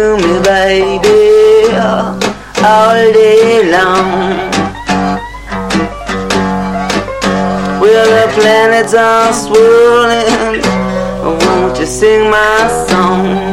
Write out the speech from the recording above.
to me, baby, all day long. Well, the planets are swirling, won't you sing my song?